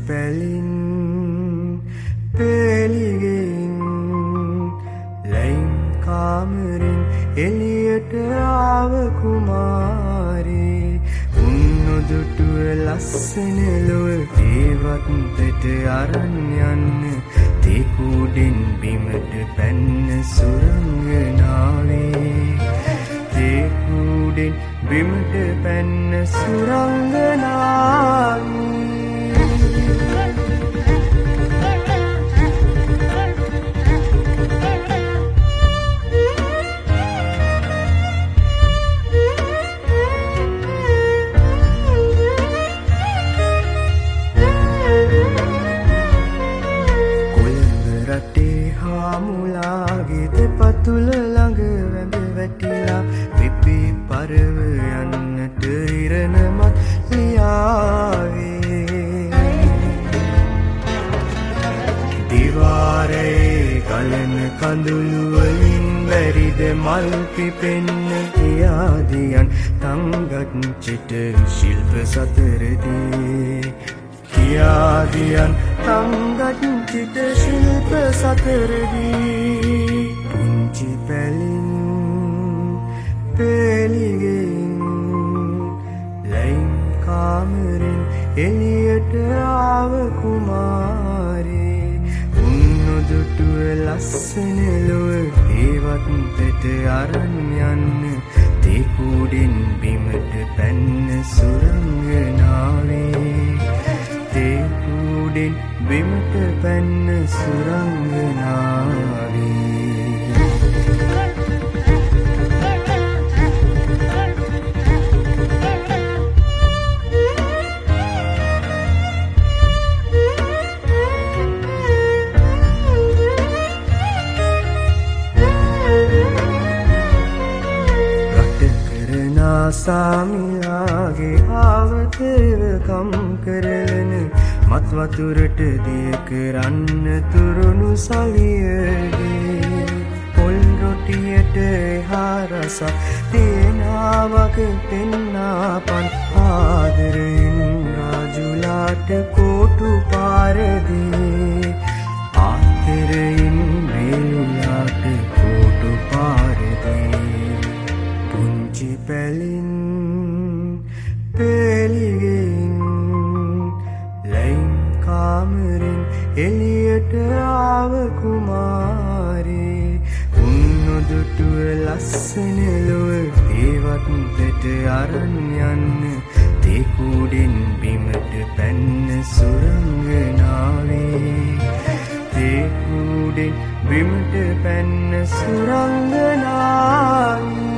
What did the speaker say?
පැලින් පෙළිගෙන් line කාමරෙන් එළියට ආව කුමාරී උන්නොදුටුව ලස්සන ලොව දේවත්තට අරන් යන්න තේකුඩෙන් බිමට පැන්න සුරංගනාවේ තේකුඩෙන් බිමට පැන්න සුරංගනාවේ මුලාගේ දෙපතුල ළඟ වැඳ වැටිලා පිපි පරව යන්නට ඉරණමත් ලියාවේ දිවාරේ ගලන කඳුළු වලින් බැරිද මල් පිපෙන්න කියාදියන් තංගත් චිත ශිල්ප සතරදී කියාදියන් තංගත් චිත ශිල්ප සතරදී පුංචි පැලින් පෙළිගෙන් ලයින් කාමරෙන් එළියට ආව කුමාරී උන්නොදුටුව ලස්සන ලොව දේවත්තට අරන් යන්න තේකුඩෙන් බිමට පැන්න සුරංගනාවේ තේකුඩෙන් බිමට පැන්න සුරංගනාවේ සාමිලාගේ ආවතේවකම් කරන මත් වතුරට දිය කරන්න තුරුණු සලියගේ පොල් රොටියට එහා රසක් තේනාවක පෙන්නාපන් ආදරෙන් රාජුලාට කෝටු පාරදී ආදරෙන් වේලුලාට කෝටු පාරදී පුංචි පැලින් පෙළිගෙන් ලයින් කාමරෙන් එළියට ආව කුමාරී උන්නොදුටුව ලස්සන ලොව දේවත්තට අරන් යන්න තේකුඩෙන් බිමට පැන්න සුරංගනාවේ තේකුඩෙන් බිමට පැන්න සුරංගනාවේ